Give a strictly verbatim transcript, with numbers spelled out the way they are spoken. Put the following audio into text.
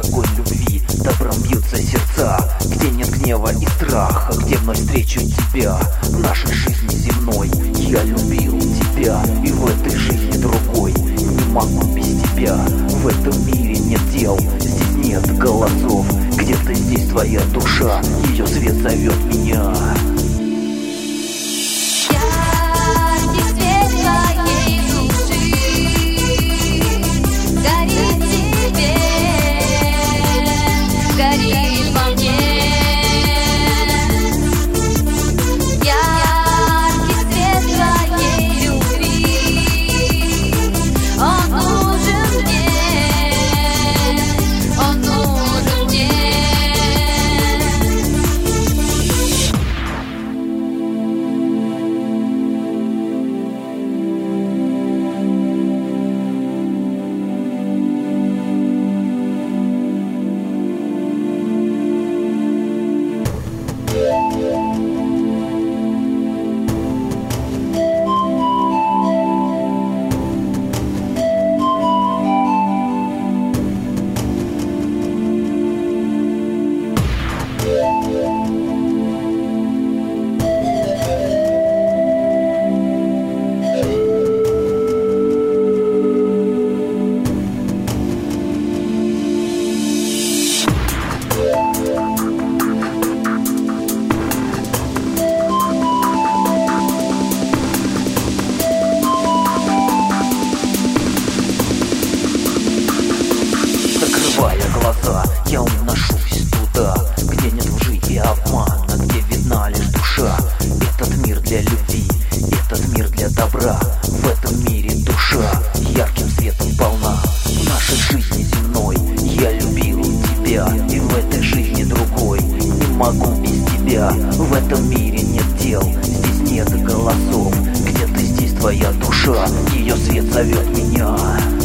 огонь любви, добром бьются сердца, где нет гнева и страха, где вновь встречу тебя в нашей жизни земной. Я любил тебя, и в этой жизни другой не могу без тебя. В этом мире нет дел, здесь нет голосов, где-то здесь твоя душа, ее свет зовет меня. Глаза, я уношусь туда, где нет лжи и обмана, где видна лишь душа. Этот мир для любви, этот мир для добра. В этом мире душа ярким светом полна. В нашей жизни земной я любил тебя, и в этой жизни другой не могу без тебя. В этом мире нет дел, здесь нет голосов, где-то здесь твоя душа, ее свет зовет меня.